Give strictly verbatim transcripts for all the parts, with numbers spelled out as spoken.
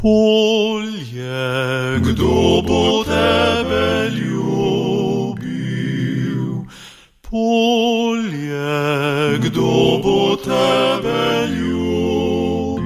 Polje, kdo bo tebe ljubil? Polje, kdo bo tebe ljubil?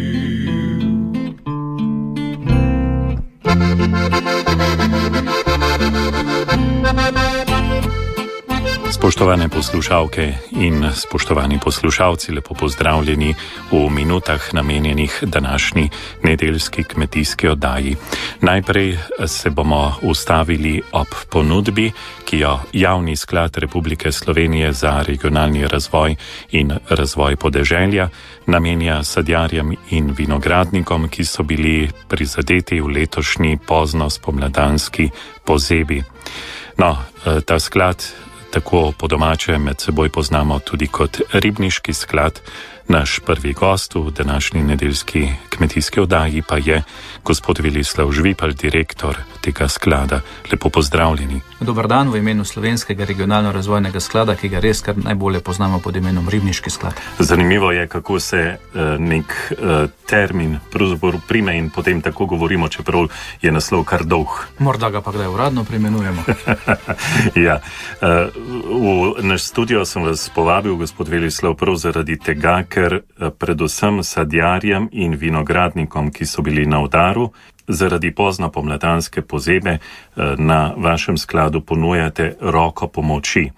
Spoštovane poslušalke in spoštovani poslušalci, lepo pozdravljeni v minutah namenjenih današnji nedeljski kmetijski oddaji. Najprej se bomo ustavili ob ponudbi, ki jo Javni sklad Republike Slovenije za regionalni razvoj in razvoj podeželja namenja sadjarjem in vinogradnikom, ki so bili prizadeti v letošnji pozno spomladanski pozebi. No, ta sklad tako po domače med seboj poznamo tudi kot ribniški sklad. Naš prvi gost v današnji nedeljski kmetijski oddaji pa je gospod Velislav Žvipal, direktor tega sklada. Lepo pozdravljeni. Dobar dan v imenu Slovenskega regionalno-razvojnega sklada, ki ga res kar najbolje poznamo pod imenom ribniški sklad. Zanimivo je, kako se uh, nek uh, termin pravzaprav prime in potem tako govorimo, čeprav je naslov kar dolg. Morda ga pa kdaj uradno preimenujemo. Ja. Uh, v naš studio sem vas povabil, gospod Velislav, prav zaradi tega, ker predvsem sadjarjem in vinogradnikom, ki so bili na udaru, zaradi pozno pomladanske pozebe na vašem skladu ponujate roko pomoči.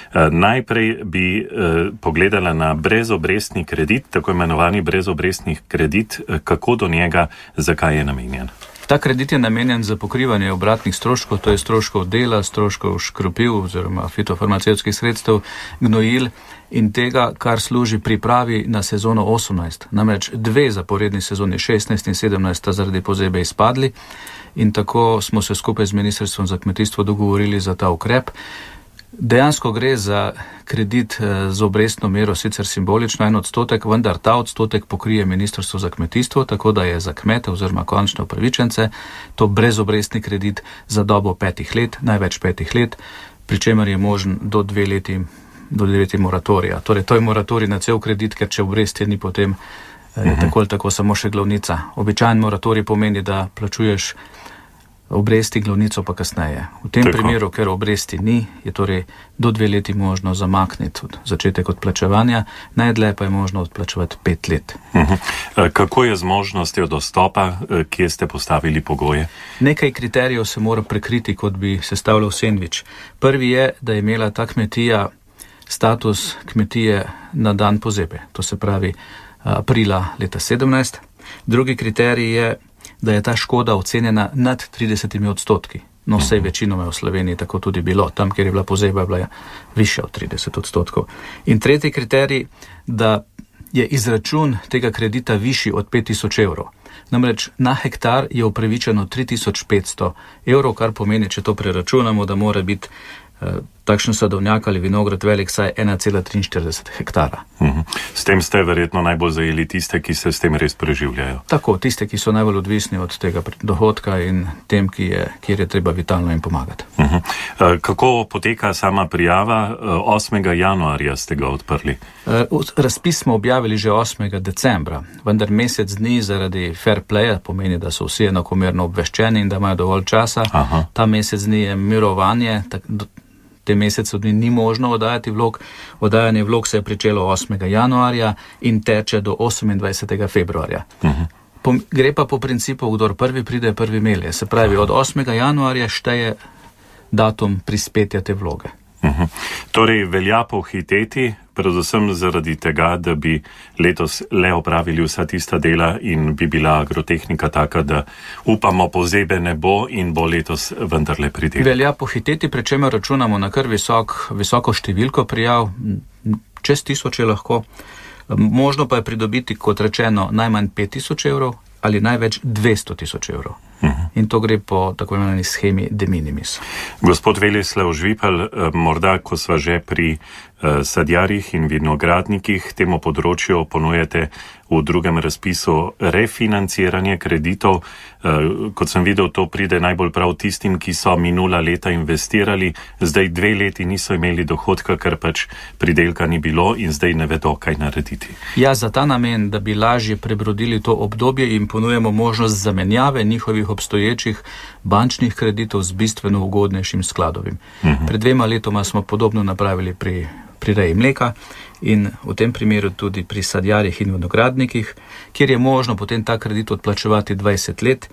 Najprej bi pogledala na brezobrestni kredit, tako imenovani brezobrestni kredit, kako do njega, zakaj je namenjen. Ta kredit je namenjen za pokrivanje obratnih stroškov, to je stroškov dela, stroškov škropiv oziroma fitofarmacevtskih sredstev, gnojil in tega, kar služi pripravi na sezono osemnajst. Namreč dve zaporedni sezoni, šestnajst in sedemnajst, sta zaradi pozebe izpadli in tako smo se skupaj z Ministrstvom za kmetijstvo dogovorili za ta ukrep. Dejansko gre za kredit z obrestno mero, sicer simbolično en odstotek, vendar ta odstotek pokrije Ministrstvo za kmetijstvo, tako da je za kmete oziroma končne upravičence to brezobrestni kredit za dobo petih let, največ petih let, pri čemer je možen do dve leti, do dve leti moratorija. Torej, to je moratorij na cel kredit, ker če obresti ni potem eh, tako ali tako samo še glavnica. Običajen moratorij pomeni, da plačuješ obresti, glavnico pa kasneje. V tem Tako. primeru, ker obresti ni, je torej do dve leti možno zamakniti začetek odplačevanja, najdlje pa je možno odplačevati pet let. Uh-huh. Kako je z možnostjo dostopa, kje ste postavili pogoje? Nekaj kriterijev se mora prekriti, kot bi sestavljal sendvič. Prvi je, da je imela ta kmetija status kmetije na dan pozebe, to se pravi aprila leta sedemnajst. Drugi kriterij je, da je ta škoda ocenjena nad tridesetimi odstotki. No, vsej večinoma v Sloveniji tako tudi bilo. Tam, kjer je bila pozeba, je bila višja od trideset odstotkov. In tretji kriterij, da je izračun tega kredita višji od pet tisoč evrov. Namreč na hektar je upravičeno tri tisoč petsto evrov, kar pomeni, če to preračunamo, da mora biti takšen sadovnjak ali vinograd velik saj ena cela triinštirideset hektara. Uhum. S tem ste verjetno najbolj zajeli tiste, ki se s tem res preživljajo. Tako, tiste, ki so najbolj odvisni od tega dohodka in tem, ki je, kjer je treba vitalno jim pomagati. Uhum. Kako poteka sama prijava? osmega januarja ste ga odprli. Razpis smo objavili že osmega decembra, vendar mesec dni zaradi fair playa, pomeni, da so vsi enakomerno obveščeni in da imajo dovolj časa. Aha. Ta mesec dni je mirovanje, tak, te mesece dni ni možno oddajati vlog. Oddajanje vlog se je pričelo osmega januarja in teče do osemindvajsetega februarja. Uh-huh. Po, gre pa po principu, kdor prvi pride, prvi melje. Se pravi, od osmega januarja šteje datum prispetja te vloge. Uh-huh. Torej, velja pohiteti, predvsem zaradi tega, da bi letos le opravili vsa tista dela in bi bila agrotehnika taka, da upamo pozebe ne bo in bo letos vendarle pridela. Velja pohiteti, pri čemer računamo na kar visok, visoko številko prijav, čez tisoč je lahko. Možno pa je pridobiti, kot rečeno, najmanj pet tisoč evrov ali največ dvesto tisoč evrov. Uh-huh. In to gre po tako imenovani schemi de minimis. Gospod Velislav Žvipal, morda, ko sva že pri uh, sadjarjih in vinogradnikih, temu področju ponujate v drugem razpisu refinanciranje kreditov. Uh, kot sem videl, to pride najbolj prav tistim, ki so minula leta investirali, zdaj dve leti niso imeli dohodka, ker pač pridelka ni bilo in zdaj ne vedo, kaj narediti. Ja, za ta namen, da bi lažje prebrodili to obdobje, jim ponujemo možnost zamenjave njihovih obstoječih bančnih kreditov z bistveno ugodnejšim skladovim. Uh-huh. Pred dvema letoma smo podobno napravili pri, pri reji mleka in v tem primeru tudi pri sadjarjih in vinogradnikih, kjer je možno potem ta kredit odplačevati dvajset let,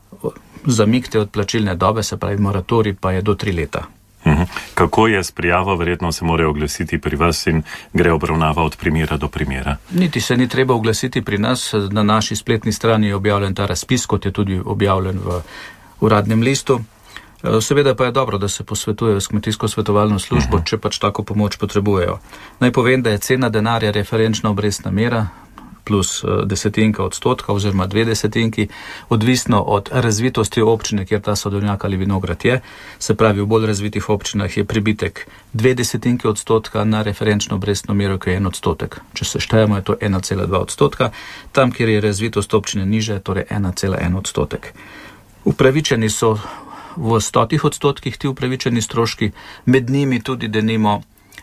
zamik te odplačilne dobe, se pravi moratorij, pa je do tri leta. Uh-huh. Kako je s prijavo? Verjetno se morajo oglasiti pri vas in gre obravnava od primera do primera. Niti se ni treba oglasiti pri nas. Na naši spletni strani je objavljen ta razpis, kot je tudi objavljen v uradnem listu. Seveda pa je dobro, da se posvetujejo s kmetijsko svetovalno službo, uh-huh. če pač tako pomoč potrebujejo. Naj povem, da je cena denarja referenčna obrestna mera plus desetinka odstotka oziroma dve desetinki, odvisno od razvitosti občine, kjer ta sadovnjak ali vinograd je. Se pravi, v bolj razvitih občinah je pribitek dve desetinki odstotka na referenčno obrestno mero, ki je en odstotek. Če se štejemo, je to ena cela dva odstotka. Tam, kjer je razvitost občine niže, torej ena cela en odstotek. Upravičeni so v stotih odstotkih ti upravičeni stroški, med njimi tudi denimo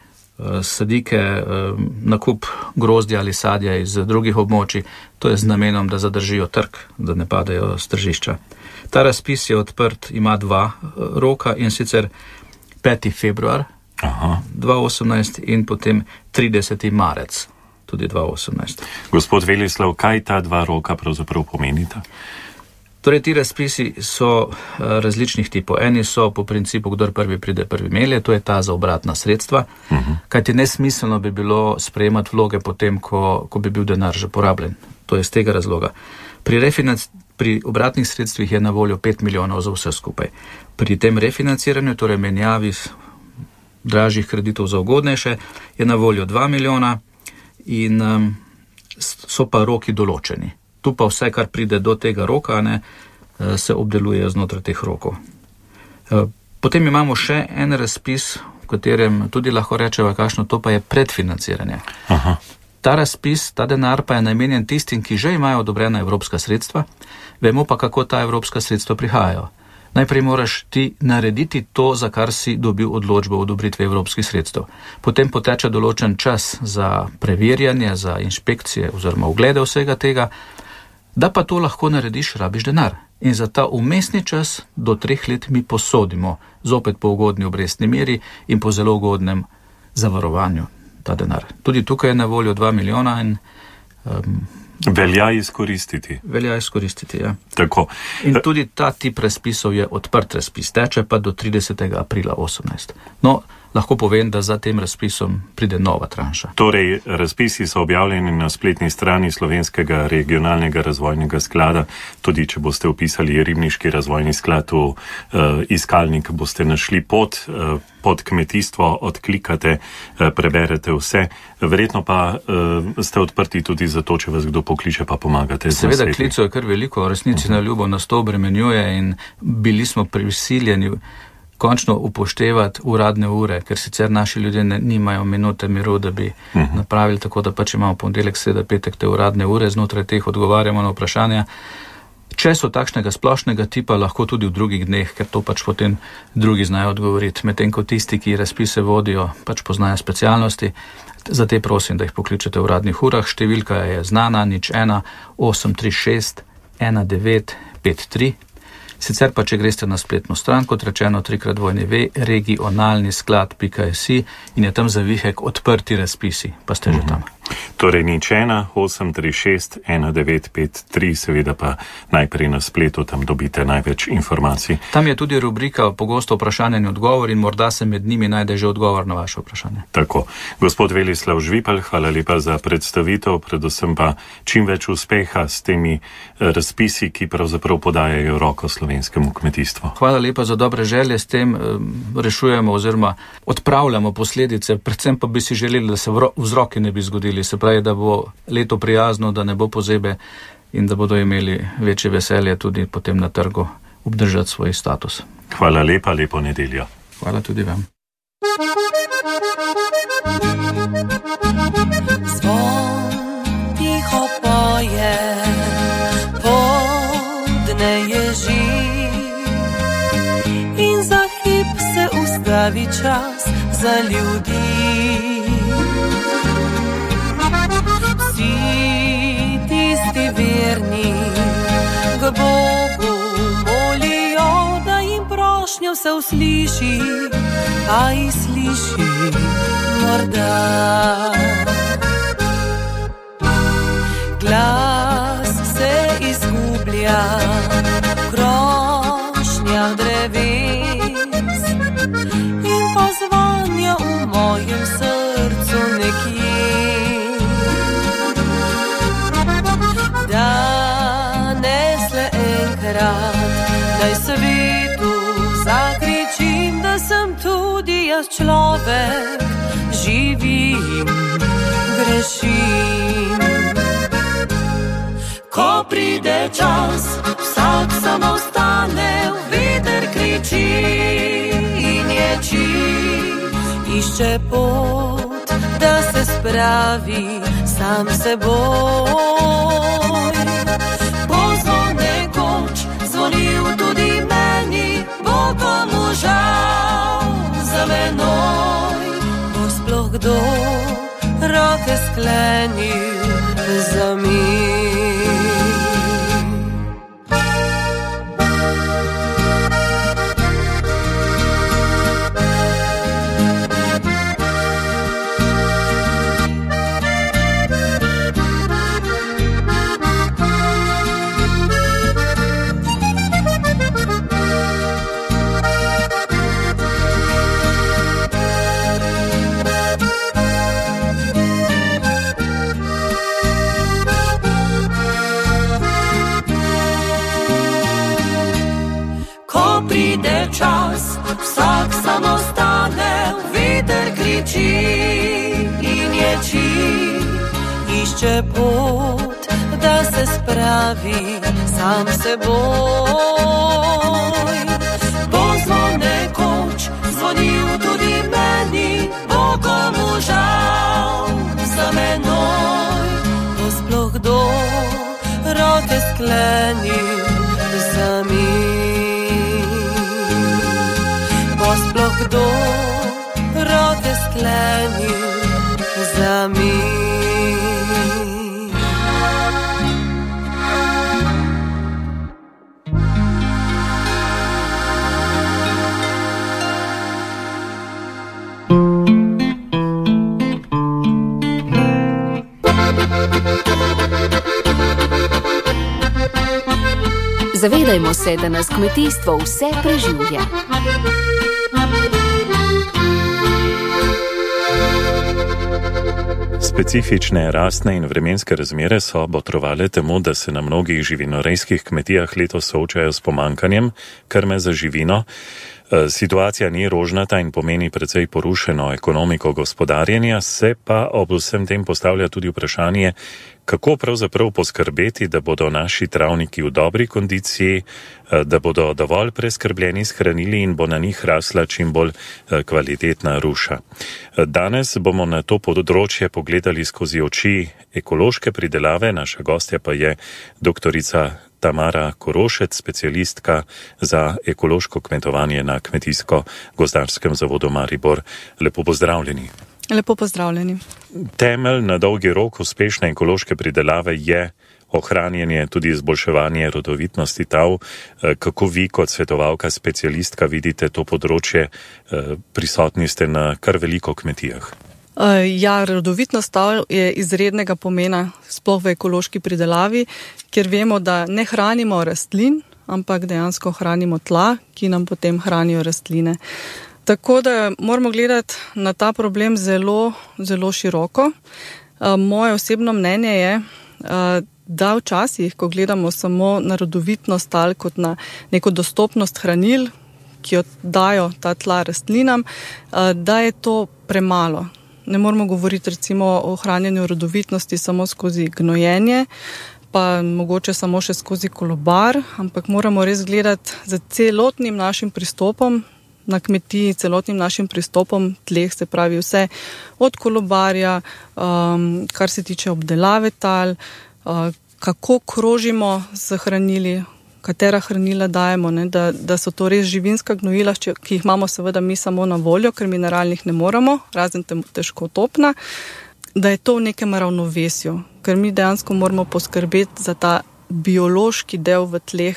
sadike, nakup grozdja ali sadja iz drugih območij, to je z namenom, da zadržijo trg, da ne padajo s tržišča. Ta razpis je odprt, ima dva roka in sicer peti februar dva osemnajst in potem trideseti marec tudi dva osemnajst. Gospod Velislav, kaj ta dva roka pravzaprav pomenita? Torej, ti razpisi so različnih tipov. Eni so po principu, kdor prvi pride, prvi melje, to je ta za obratna sredstva, uh-huh. kajti nesmiselno bi bilo sprejemati vloge potem, ko, ko bi bil denar že porabljen. To je z tega razloga. Pri, refinanc- pri obratnih sredstvih je na voljo pet milijonov za vse skupaj. Pri tem refinanciranju, torej menjavi dražjih kreditov za ugodnejše, je na voljo dva milijona in um, so pa roki določeni. Tu pa vse, kar pride do tega roka, ne, se obdeluje znotraj teh rokov. Potem imamo še en razpis, v katerem tudi lahko rečeva kakšno, to pa je predfinanciranje. Aha. Ta razpis, ta denar pa je namenjen tistim, ki že imajo odobrena evropska sredstva, vemo pa, kako ta evropska sredstva prihajajo. Najprej moraš ti narediti to, za kar si dobil odločbo o odobritvi evropskih sredstev. Potem poteče določen čas za preverjanje, za inšpekcije oziroma oglede vsega tega. Da pa to lahko narediš, rabiš denar. In za ta umestni čas do treh let mi posodimo, zopet po ugodni obrestni meri in po zelo ugodnem zavarovanju ta denar. Tudi tukaj je na voljo dva milijona in um, velja izkoristiti. Velja izkoristiti, ja. Tako. In tudi ta tip razpisov je odprt razpis, teče pa do tridesetega aprila osemnajst. No, lahko povem, da za tem razpisom pride nova tranša. Torej, razpisi so objavljeni na spletni strani Slovenskega regionalnega razvojnega sklada. Tudi, če boste upisali Ribniški razvojni sklad v uh, iskalnik, boste našli pot, uh, pod kmetijstvo, odklikate, uh, preberete vse. Verjetno pa uh, ste odprti tudi za to, če vas kdo pokliče, pa pomagate. Seveda, klicev je kar veliko, resnici uh-huh. na ljubo nas to obremenjuje in bili smo prisiljeni končno upoštevati uradne ure, ker sicer naši ljudje ne, nimajo minute miru, da bi uh-huh. napravili tako, da pač imamo ponedeljek, sreda, petek te uradne ure, znotraj teh odgovarjamo na vprašanja. Če so takšnega splošnega tipa, lahko tudi v drugih dneh, ker to pač potem drugi znajo odgovoriti. Medtem ko tisti, ki razpise vodijo, pač poznajo specialnosti, za te prosim, da jih pokličete v uradnih urah. Številka je znana, nič ena, osem tri šest, ena devet pet tri. Sicer pa, če greste na spletno stran, kot rečeno, trikrat dvojni ve, regionalni sklad pika si in je tam zavihek odprti razpisi, pa ste že tam. Torej nič ena, osem tri šest, ena devet pet tri, seveda pa najprej na spletu, tam dobite največ informacij. Tam je tudi rubrika pogosto vprašanje in odgovor in morda se med njimi najde že odgovor na vaše vprašanje. Tako. Gospod Velislav Žvipal, hvala lepa za predstavitev, predvsem pa čim več uspeha s temi razpisi, ki pravzaprav podajajo roko slovenskemu kmetijstvu. Hvala lepa za dobre želje, s tem rešujemo oziroma odpravljamo posledice, predvsem pa bi si želeli, da se vzroki ne bi zgodili. Se pravi, da bo leto prijazno, da ne bo pozebe in da bodo imeli večje veselje tudi potem na trgu obdržati svoj status. Hvala lepa, lepo nedeljo. Hvala tudi vam. Zvon tiho poje, podne ježi in za hip se ustavi čas za ljudi. Vsi tisti verni k Bogu molijo, da jim prošnjo se usliši, a jih sliši morda. Glas se izgublja v krošnjah dreves in pozvanja v mojem srcu nekje. Danes le enkrat naj svetu zakričim, da sem tudi jaz človek, živim, grešim. Ko pride čas, vsak samo stane, v veter kriči in ječi, išče pot, da se spravi sam seboj. Bo zvon nekoč zvonil tudi meni, bo komu žal za menoj. Bo sploh kdo roke sklenil za mi. Pride čas, vsak samo stane, v veter kriči in ječi, išče pot, da se spravi sam seboj. Bo zvon nekoč zvonil tudi meni, bo komu žal za menoj. Bo sploh kdo roke sklenil za mi. Sploh kdo roke sklenil za mi. Zavedajmo se, da nas kmetijstvo vse preživlja. Specifične rastne in vremenske razmere so botrovale temu, da se na mnogih živinorejskih kmetijah letos soočajo s pomankanjem krme za živino. Situacija ni rožnata in pomeni precej porušeno ekonomiko gospodarjenja, se pa ob vsem tem postavlja tudi vprašanje, kako pravzaprav poskrbeti, da bodo naši travniki v dobri kondiciji, da bodo dovolj preskrbljeni s hranili in bo na njih rasla čim bolj kvalitetna ruša. Danes bomo na to področje pogledali skozi oči ekološke pridelave, naša gostja pa je doktorica Tamara Korošec, specialistka za ekološko kmetovanje na Kmetijsko-gozdarskem zavodu Maribor. Lepo pozdravljeni. Lepo pozdravljeni. Temelj na dolgi rok uspešne ekološke pridelave je ohranjanje, tudi izboljševanje rodovitnosti tal. Kako vi kot svetovalka, specialistka vidite to področje? Prisotni ste na kar veliko kmetijah. Ja, rodovitnost tal je izrednega pomena, sploh v ekološki pridelavi, ker vemo, da ne hranimo rastlin, ampak dejansko hranimo tla, ki nam potem hranijo rastline. Tako da moramo gledati na ta problem zelo, zelo široko. Moje osebno mnenje je, da včasih, ko gledamo samo na rodovitnost tal kot na neko dostopnost hranil, ki jo dajo ta tla rastlinam, da je to premalo. Ne moramo govoriti recimo o ohranjanju rodovitnosti samo skozi gnojenje, pa mogoče samo še skozi kolobar, ampak moramo res gledati za celotnim našim pristopom na kmetiji, celotnim našim pristopom tleh, se pravi vse od kolobarja, um, kar se tiče obdelave tal, uh, kako krožimo z hranili, katera hranila dajemo, ne, da, da so to res živinska gnojila, ki jih imamo seveda mi samo na voljo, ker mineralnih ne moremo, razen težko topna, da je to v nekem ravnovesju, ker mi dejansko moramo poskrbeti za ta biološki del v tleh,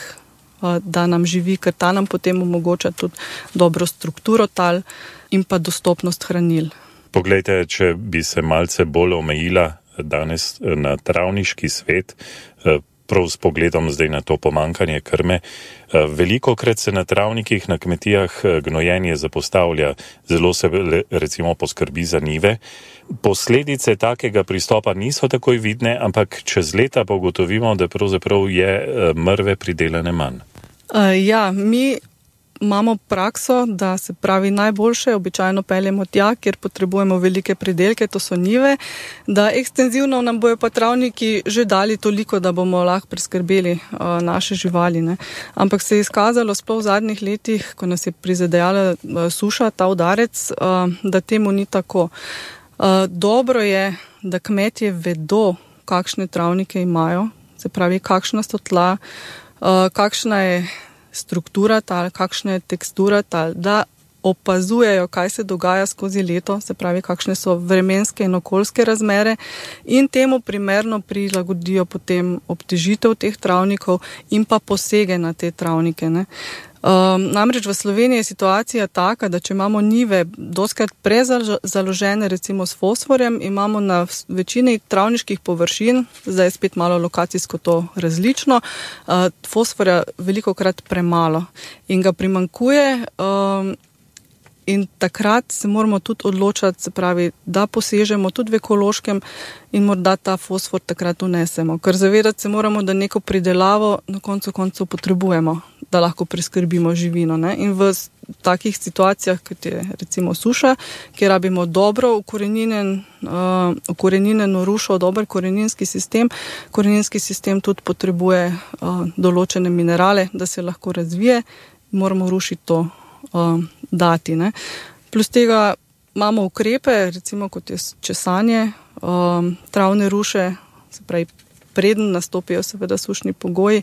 da nam živi, ker ta nam potem omogoča tudi dobro strukturo tal in pa dostopnost hranil. Poglejte, če bi se malce bolj omejila danes na travniški svet, prav s pogledom zdaj na to pomankanje krme. Velikokrat se na travnikih, na kmetijah gnojenje zapostavlja, zelo se recimo poskrbi za njive. Posledice takega pristopa niso takoj vidne, ampak čez leta pa ugotovimo, da pravzaprav je mrve pridelane manj. Uh, ja, mi imamo prakso, da se pravi najboljše običajno peljemo tja, kjer potrebujemo velike pridelke, to so njive, da ekstenzivno nam bojo pa travniki že dali toliko, da bomo lahko preskrbeli uh, naše živali. Ne. Ampak se je izkazalo sploh v zadnjih letih, ko nas je prizadejala uh, suša, ta udarec, uh, da temu ni tako. Uh, dobro je, da kmetje vedo, kakšne travnike imajo, se pravi, kakšna so tla, uh, kakšna je struktura tal, kakšna je tekstura tal, da opazujejo, kaj se dogaja skozi leto, se pravi, kakšne so vremenske in okoljske razmere in temu primerno prilagodijo potem obtežitev teh travnikov in pa posege na te travnike. Ne. Um, namreč v Sloveniji je situacija taka, da če imamo njive doskrat prezaložene recimo s fosforjem, imamo na večini travniških površin, zdaj je spet malo lokacijsko to različno, uh, fosforja velikokrat premalo in ga primanjkuje um, in takrat se moramo tudi odločati, se pravi, da posežemo tudi v ekološkem in morda ta fosfor takrat unesemo, ker zavedati se moramo, da neko pridelavo na koncu koncev potrebujemo, da lahko preskrbimo živino. Ne? In v takih situacijah, kot je recimo suša, kjer rabimo dobro ukoreninen, uh, ukoreninjeno rušo, dober koreninski sistem, koreninski sistem tudi potrebuje uh, določene minerale, da se lahko razvije, moramo rušiti to uh, dati. Ne? Plus tega imamo ukrepe, recimo kot je česanje, um, travne ruše, se pravi, preden nastopijo seveda sušni pogoji,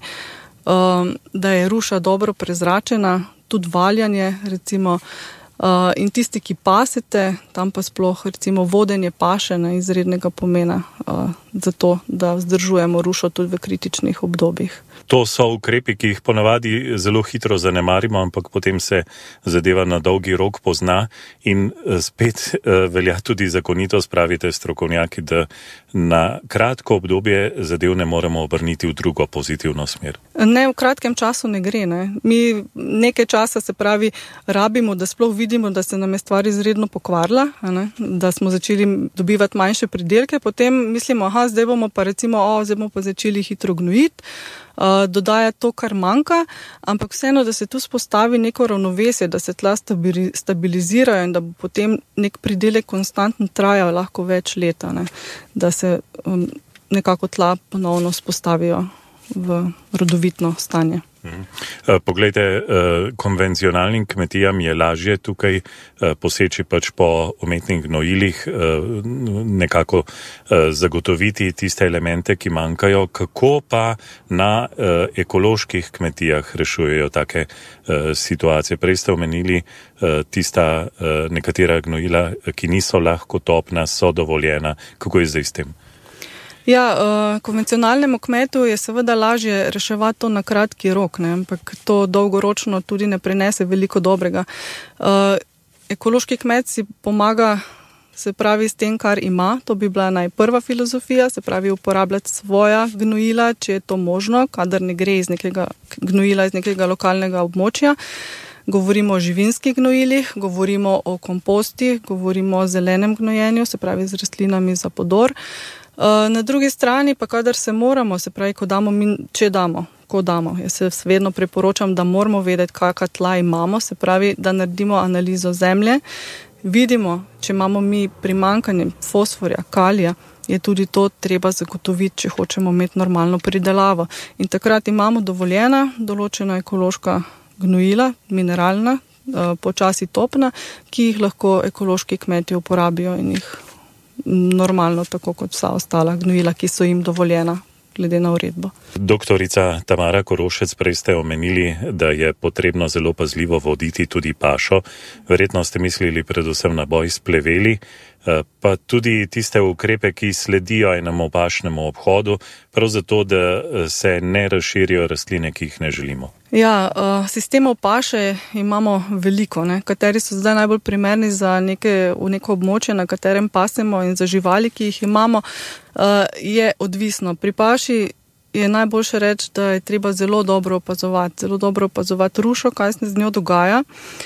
um, da je ruša dobro prezračena, tudi valjanje, recimo, uh, in tisti, ki pasete, tam pa sploh recimo vodenje paše na izrednega pomena, uh, zato, da vzdržujemo rušo tudi v kritičnih obdobjih. To so ukrepi, ki jih ponavadi zelo hitro zanemarimo, ampak potem se zadeva na dolgi rok pozna in spet velja tudi zakonitost, pravite strokovnjaki, da na kratko obdobje zadev ne moremo obrniti v drugo pozitivno smer. Ne, v kratkem času ne gre. Ne. Mi nekaj časa, se pravi, rabimo, da sploh vidimo, da se nam je stvar izredno pokvarila, ne, da smo začeli dobivati manjše pridelke, potem mislimo, aha, zdaj bomo pa recimo, o, zdaj bomo pa začeli hitro gnojiti, Uh, dodaja to, kar manjka, ampak vseeno, da se tu spostavi neko ravnovesje, da se tla stabilizirajo in da bo potem nek pridelek konstantno trajal lahko več leta, ne? Da se um, nekako tla ponovno spostavijo v rodovitno stanje. Poglejte, konvencionalnim kmetijam je lažje tukaj poseči pač po umetnih gnojilih, nekako zagotoviti tiste elemente, ki manjkajo. Kako pa na ekoloških kmetijah rešujejo take situacije? Prej ste omenili tista nekatera gnojila, ki niso lahko topna, so dovoljena. Kako je zdaj s tem? Ja, uh, konvencionalnemu kmetu je seveda lažje reševati to na kratki rok, ne, ampak to dolgoročno tudi ne prinese veliko dobrega. Uh, ekološki kmet si pomaga, se pravi, s tem, kar ima, to bi bila najprva filozofija, se pravi, uporabljati svoja gnojila, če je to možno, kadar ne gre iz nekega gnojila iz nekega lokalnega območja. Govorimo o živinskih gnojilih, govorimo o kompostih, govorimo o zelenem gnojenju, se pravi, z rastlinami za podor. Na drugi strani pa, kadar se moramo, se pravi, ko damo, če damo, ko damo, jaz se vedno priporočam, da moramo vedeti, kakšna tla imamo, se pravi, da naredimo analizo zemlje, vidimo, če imamo mi primanjkanje fosforja, kalija, je tudi to treba zagotoviti, če hočemo imeti normalno pridelavo. In takrat imamo dovoljena določena ekološka gnojila, mineralna, počasi topna, ki jih lahko ekološki kmetje uporabijo in jih normalno, tako kot vsa ostala gnojila, ki so jim dovoljena glede na uredbo. Doktorica Tamara Korošec, prej ste omenili, da je potrebno zelo pazljivo voditi tudi pašo. Verjetno ste mislili predvsem na boj s pleveli, pa tudi tiste ukrepe, ki sledijo enemu pašnemu obhodu, prav zato, da se ne razširijo rastline, ki jih ne želimo. Ja, sistemov paše imamo veliko, ne, kateri so zdaj najbolj primerni za neke, v neko območje, na katerem pasemo, in za živali, ki jih imamo, je odvisno. Pri paši je najboljše reči, da je treba zelo dobro opazovati, zelo dobro opazovati rušo, kaj se z njo dogaja,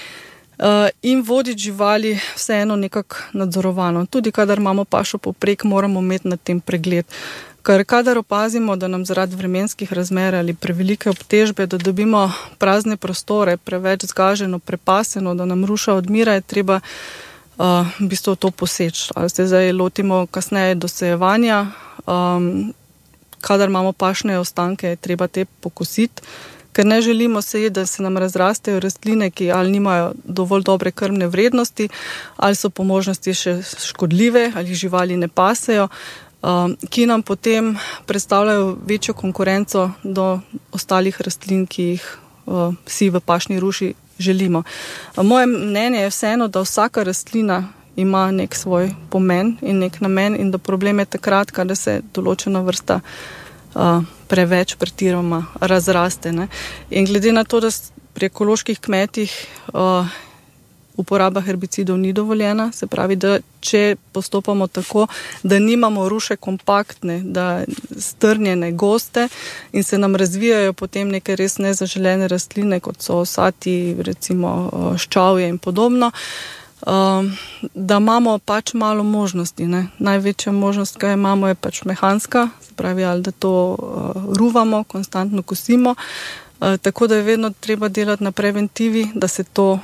in voditi živali vseeno nekako nadzorovano. Tudi kadar imamo pašo poprek, moramo imeti na tem pregled. Ker kadar opazimo, da nam zaradi vremenskih razmer ali prevelike obtežbe, da dobimo prazne prostore, preveč zgaženo, prepaseno, da nam ruša odmira, je treba uh, v bistvu to poseči. Ali se zdaj lotimo kasneje dosejevanja, um, kadar imamo pašne ostanke, je treba te pokositi, ker ne želimo sejeti, da se nam razrastejo rastline, ki ali nimajo dovolj dobre krmne vrednosti, ali so po možnosti še škodljive, ali živali ne pasejo, ki nam potem predstavljajo večjo konkurenco do ostalih rastlin, ki jih vsi v pašni ruši želimo. Moje mnenje je vseeno, da vsaka rastlina ima nek svoj pomen in nek namen in da problem je takrat, kada se določena vrsta preveč pretiroma razraste. Ne? In glede na to, da pri ekoloških kmetih uporaba herbicidov ni dovoljena, se pravi, da če postopamo tako, da nimamo ruše kompaktne, da strnjene, goste in se nam razvijajo potem neke res nezaželene rastline, kot so osati, recimo ščavje in podobno, da imamo pač malo možnosti. Ne? Največja možnost, kaj imamo, je pač mehanska, se pravi, ali da to ruvamo, konstantno kosimo, tako da je vedno treba delati na preventivi, da se to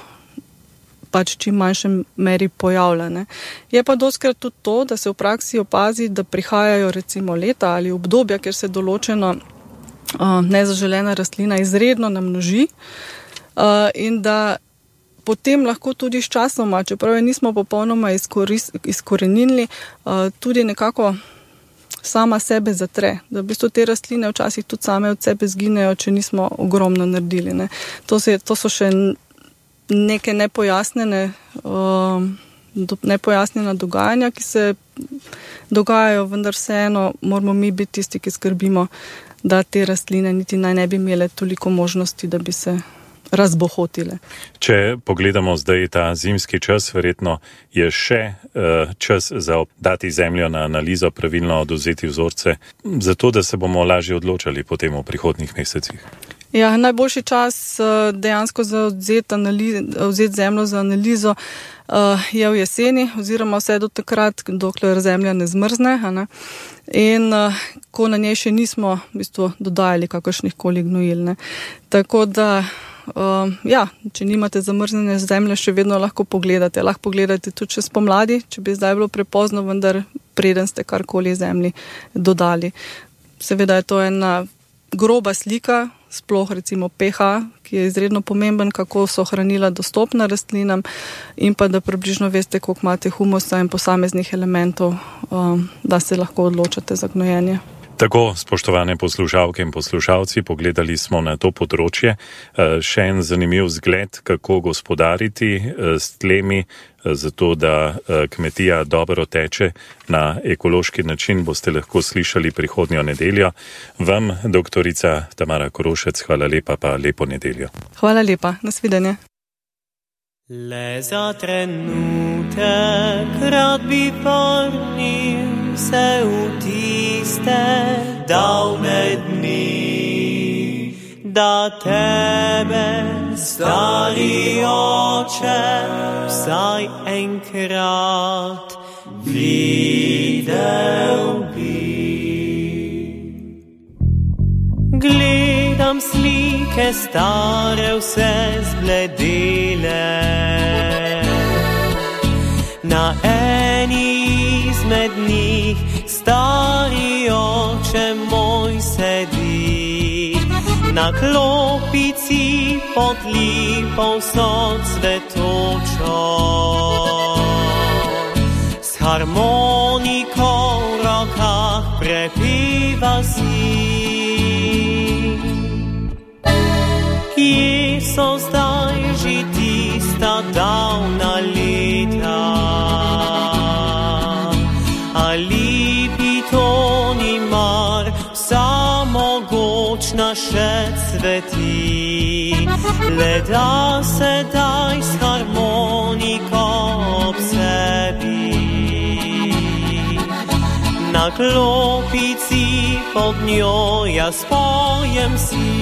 pač čim manjšem meri pojavlja. Ne. Je pa doskrat tudi to, da se v praksi opazi, da prihajajo recimo leta ali obdobja, kjer se določena uh, nezaželena rastlina izredno namnoži uh, in da potem lahko tudi s časoma, čeprav je nismo popolnoma izkoris, izkorenili, uh, tudi nekako sama sebe zatre, da v bistvu te rastline včasih tudi same od sebe zginejo, če nismo ogromno naredili. Ne. To, se, to so še neke nepojasnjene, uh, nepojasnjena dogajanja, ki se dogajajo, vendar vseeno moramo mi biti tisti, ki skrbimo, da te rastline niti naj ne bi imele toliko možnosti, da bi se razbohotile. Če pogledamo zdaj ta zimski čas, verjetno je še uh, čas za dati zemljo na analizo, pravilno odvzeti vzorce, zato da se bomo lažje odločali potem v prihodnjih mesecih. Ja, najboljši čas dejansko za odzeti, analiz, odzeti zemljo za analizo je v jeseni oziroma vse do takrat, dokler zemlja ne zmrzne. Ne? In ko na njej še nismo v bistvu dodajali kakršnih koli gnojil. Ne? Tako da, ja, če nimate zamrznjene zemlje, še vedno lahko pogledate. Lahko pogledate tudi še spomladi, če bi zdaj bilo prepozno, vendar preden ste karkoli zemlji dodali. Seveda je to ena groba slika, sploh recimo pH, ki je izredno pomemben, kako so hranila dostopna rastlinam in pa da približno veste, koliko imate humusa in posameznih elementov, da se lahko odločate za gnojenje. Tako, spoštovane poslušalke in poslušalci, pogledali smo na to področje. Še en zanimiv zgled, kako gospodariti s tlemi, zato da kmetija dobro teče na ekološki način, boste lahko slišali prihodnjo nedeljo. Vam, doktorica Tamara Korošec, hvala lepa, pa lepo nedeljo. Hvala lepa, nasvidenje. Le za trenutek rad bi vrnil se v tiste davne dni, da tebe, stari oče, vsaj enkrat videl bi. Gledam slike stare, vse zbledele, na eni izmed njih stari oče moj sedi na klopici pod lipou so cvetočo. S harmoniko v rokah prepíva si. Kje so zdaj že tista davna leta? Ali pitoni mar vsa mogočna še cveti? Le da se daj s harmoniko ob sebi. Na klopici pod njo jaz pojem si.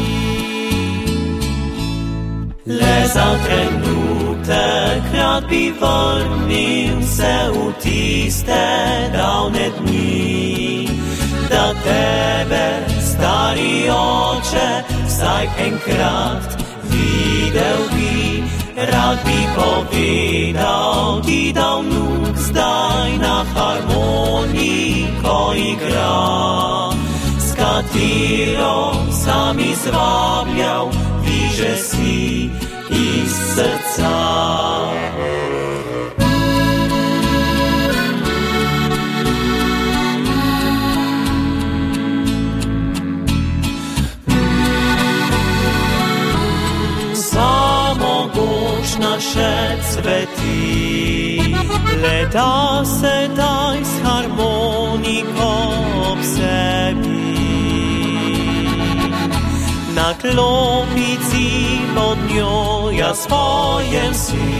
Le za trenutek rad bi vrnil se v tiste davne dni, da tebe, stari oče, vsaj enkrat videl bi. Rad bi povedal ti, da vnuk zdaj na harmoniko igra, s katero sam izvabljal viže si iz srca. Samogočna še cveti, le da se daj s harmoniko ob sebi. Na klopici pod njo jaz pojem si.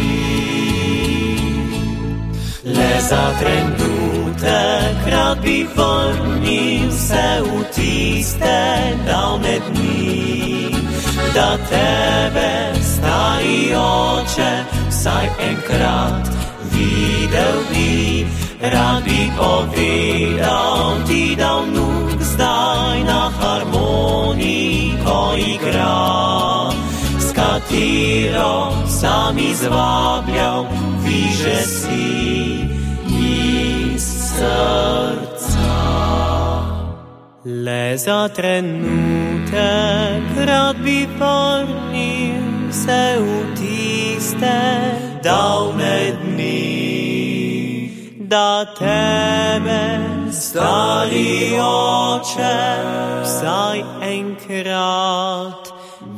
Le za trenutek rad bi vrnil se v tiste davne dni, da tebe, stari oče, vsaj enkrat videl bi. Rad bi povedal ti, da vnuk zdaj na harmoniko igra, s katero sam izvabljal viže si iz srca. Le za trenutek rad bi vrnil se v tiste davne dni, da tebe, stari oče, vsaj enkrat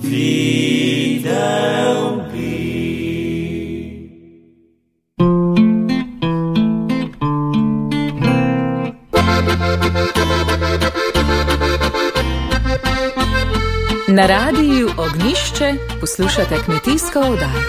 videl bi. Na radiju Ognjišče poslušate kmetijsko oddajo.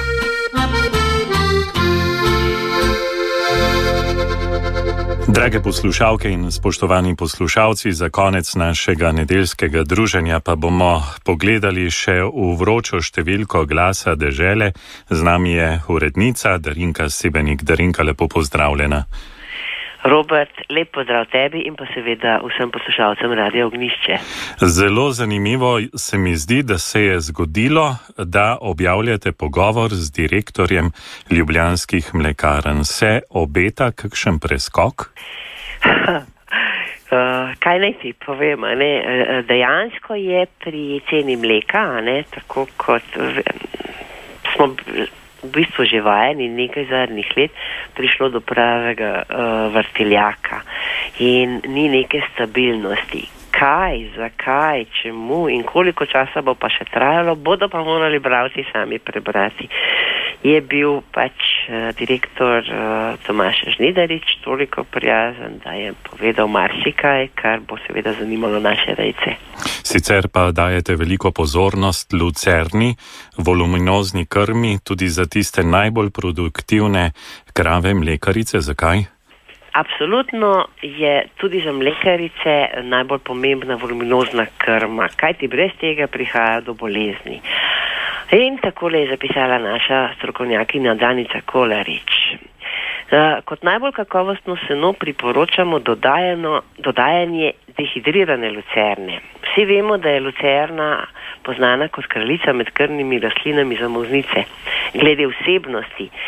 Drage poslušalke in spoštovani poslušalci, za konec našega nedeljskega druženja pa bomo pogledali še v vročo številko Glasa dežele. Z nami je urednica Darinka Sebenik. Darinka, lepo pozdravljena. Robert, lep pozdrav tebi in pa seveda vsem poslušalcem Radia Ognjišče. Zelo zanimivo se mi zdi, da se je zgodilo, da objavljate pogovor z direktorjem Ljubljanskih mlekarn. Se obeta kakšen preskok? Uh, kaj naj ti povem, a ne? Dejansko je pri ceni mleka, a ne, tako kot smo v bistvu že vajeni nekaj zadnjih let, prišlo do pravega uh, vrtiljaka in ni neke stabilnosti. Kaj, zakaj, čemu in koliko časa bo pa še trajalo, bodo pa morali bralci sami prebrati. Je bil pač uh, direktor uh, Tomaž Žnidarič toliko prijazen, da je povedal marsikaj, kar bo seveda zanimalo naše rejce. Sicer pa dajete veliko pozornost lucerni, voluminozni krmi, tudi za tiste najbolj produktivne krave mlekarice. Zakaj? Absolutno je tudi za mlekarice najbolj pomembna voluminozna krma, kajti brez tega prihaja do bolezni. In takole je zapisala naša strokovnjakinja Danica Kolarič. Kot najbolj kakovostno seno priporočamo dodajeno, dodajanje dehidrirane lucerne. Vsi vemo, da je lucerna poznana kot kraljica med krmnimi rastlinami za molznice. Glede vsebnosti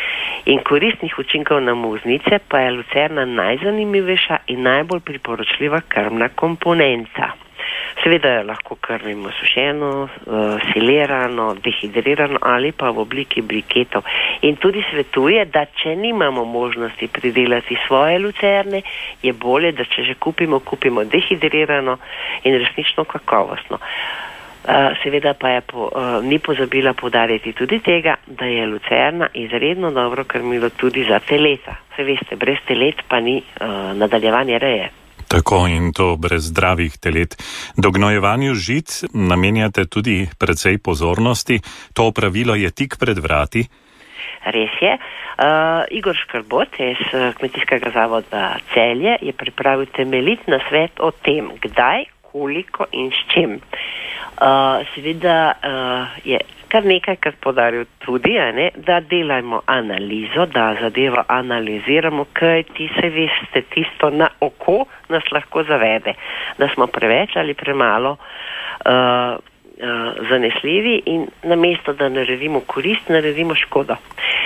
In koristnih učinkov na muznice pa je lucerna najzanimivejša in najbolj priporočljiva krmna komponenta. Seveda jo lahko krmimo sušeno, silirano, dehidrirano ali pa v obliki briketov. In tudi svetuje, da če nimamo možnosti pridelati svoje lucerne, je bolje, da če že kupimo, kupimo dehidrirano in resnično kakovostno. Seveda pa je po, ni pozabila poudariti tudi tega, da je lucerna izredno dobro krmilo tudi za teleta. Se veste, brez telet pa ni nadaljevanje reje. Tako, in to brez zdravih telet. Dognojevanju žit namenjate tudi precej pozornosti. To opravilo je tik pred vrati. Res je. Uh, Igor Škrbot iz Kmetijskega zavoda Celje je pripravil temeljit nasvet o tem, kdaj, koliko in s čim. Uh, seveda uh, je kar nekaj, kar podaril tudi, ne, da delajmo analizo, da zadevo analiziramo, kaj ti se veste, tisto na oko nas lahko zavede, da smo preveč ali premalo uh, uh, zanesljivi in namesto, da naredimo korist, naredimo škodo.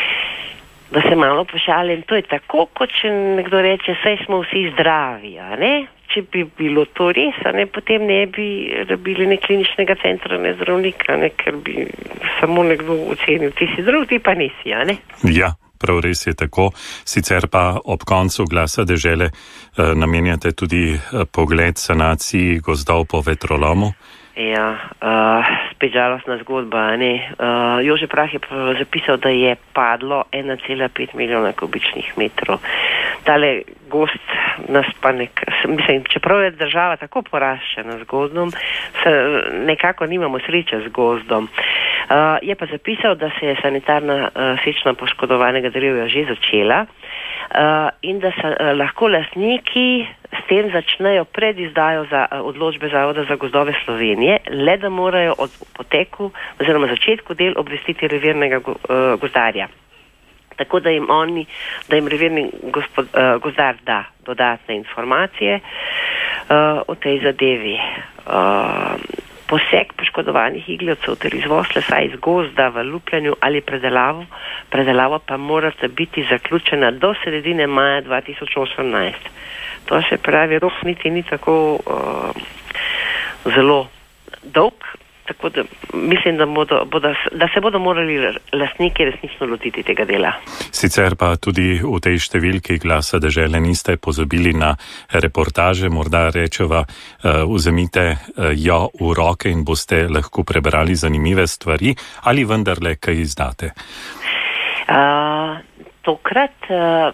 Da se malo pošalim, to je tako, kot če nekdo reče, saj smo vsi zdravi, a ne? Če bi bilo to res, a ne, potem ne bi rabili ne kliničnega centra, ne zdravnika, ne, ker bi samo nekdo ocenil, ti si zdrav, ti pa nisi, a ne? Ja, prav res je tako. Sicer pa ob koncu Glasa dežele eh, namenjate tudi eh, pogled sanaciji gozdov po vetrolomu. Ja, uh, spet žalostna zgodba, ne. Uh, Jože Prah je zapisal, da je padlo ena cela pet milijona kubičnih metrov. Tale gost nas pa nek, mislim, čeprav je država tako poraščena z gozdom, se nekako nimamo sreče z gozdom. Uh, je pa zapisal, da se je sanitarna uh, sečna poškodovanega drevja že začela uh, in da se uh, lahko lastniki s tem začnejo pred izdajo za odločbe Zavoda za gozdove Slovenije, le da morajo od poteku oziroma začetku del obvestiti revirnega gozdarja. Tako da jim oni, da jim revirni gospod, gozdar da dodatne informacije uh, o tej zadevi. Uh, poseg poškodovanih iglavcev ter izvoz lesa iz gozda v lupljanju ali predelavo, predelavo pa morata biti zaključena do sredine maja dva tisoč osemnajst. To se pravi, rok niti ni tako uh, zelo dolg, tako da mislim, da, bodo, bodo, da se bodo morali lastniki resnično lotiti tega dela. Sicer pa tudi v tej številki Glasa dežele niste pozabili na reportaže, morda rečeva, uh, vzemite uh, jo v roke in boste lahko prebrali zanimive stvari, ali vendarle kaj izdate? Uh, tokrat... Uh,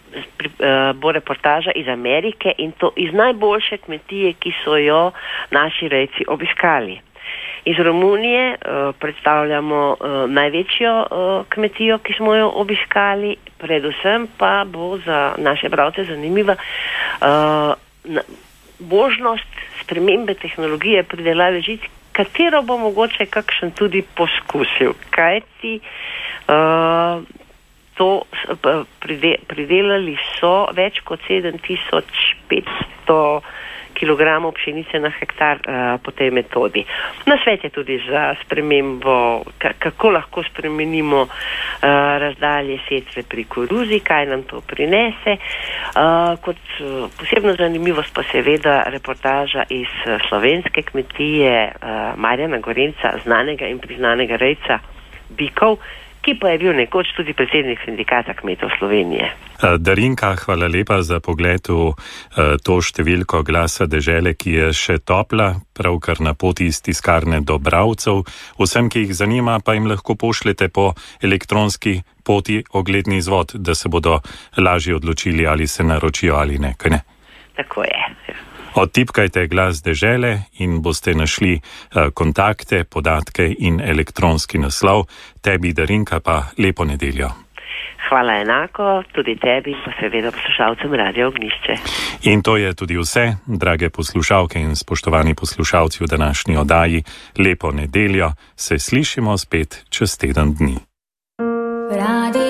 bo reportaža iz Amerike in to iz najboljše kmetije, ki so jo naši rejci obiskali. Iz Romunije uh, predstavljamo uh, največjo uh, kmetijo, ki smo jo obiskali, predvsem pa bo za naše bralce zanimiva uh, možnost spremembe tehnologije pridelave žit, katero bo mogoče kakšen tudi poskusil. Kajti uh, To pridelali so več kot sedem tisoč petsto kilogramov pšenice na hektar uh, po tej metodi. Na svet je tudi za spremembo, kako lahko spremenimo uh, razdalje setve pri koruzi, kaj nam to prinese. Uh, kot uh, posebno zanimivost pa seveda reportaža iz uh, slovenske kmetije uh, Marjana Gorenca, znanega in priznanega rejca bikov, ki pa je bil nekoč tudi predsednik sindikata kmetov Slovenije. Darinka, hvala lepa za pogled v to številko Glasa dežele, ki je še topla, pravkar na poti iz tiskarne do bralcev. Vsem, ki jih zanima, pa jim lahko pošljete po elektronski poti ogledni izvod, da se bodo lažje odločili, ali se naročijo ali ne, kaj ne? Tako je. Odtipkajte Glas dežele in boste našli uh, kontakte, podatke in elektronski naslov. Tebi, Darinka, pa lepo nedeljo. Hvala enako, tudi tebi, pa seveda poslušalcem Radio Ognjišče. In to je tudi vse, drage poslušalke in spoštovani poslušalci v današnji oddaji. Lepo nedeljo, se slišimo spet čez teden dni. Radio.